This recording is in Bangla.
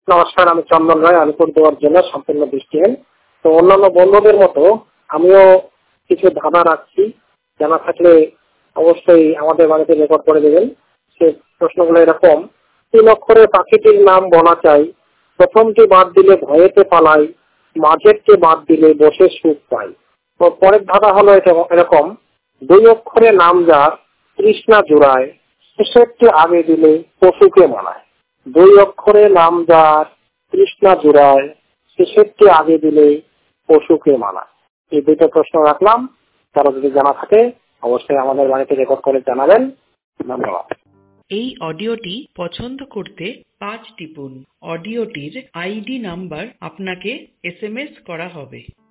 নমস্কার, আমি চন্দন রায়, আলিপুরদুয়ার জেলা, সম্পূর্ণ দৃষ্টিহীন। তো অন্যান্য বন্ধুদের মতো আমিও কিছু ধাঁধা রাখছি, জানা থাকলে অবশ্যই আমাদের বাড়িতে রেকর্ড করে দেবেন। সে প্রশ্নগুলো এরকম: 3 অক্ষরে পাখিটির নাম বলা চাই, প্রথমটি বাদ দিলে ভয়েতে পালাই, মাঝেরটি বাদ দিলে বসে সুখ পাই। তো পরের ধাঁধা হলো এরকম: 2 অক্ষরে নাম যার তৃষ্ণা জুড়ায়, শেষেরটি আগে দিলে পশুকে মানায়। 2 অক্ষরে নাম যার তৃষ্ণা জুড়ায়, শেষেরটি আগে দিলে পশুকে মানায়। এই 2টা প্রশ্ন রাখলাম, তারা যদি জানা থাকে অবশ্যই আমাদের বাড়িতে রেকর্ড করে জানাবেন। ধন্যবাদ। এই অডিওটি পছন্দ করতে 5 টিপুন। অডিওটির আইডি নাম্বার আপনাকে SMS করা হবে।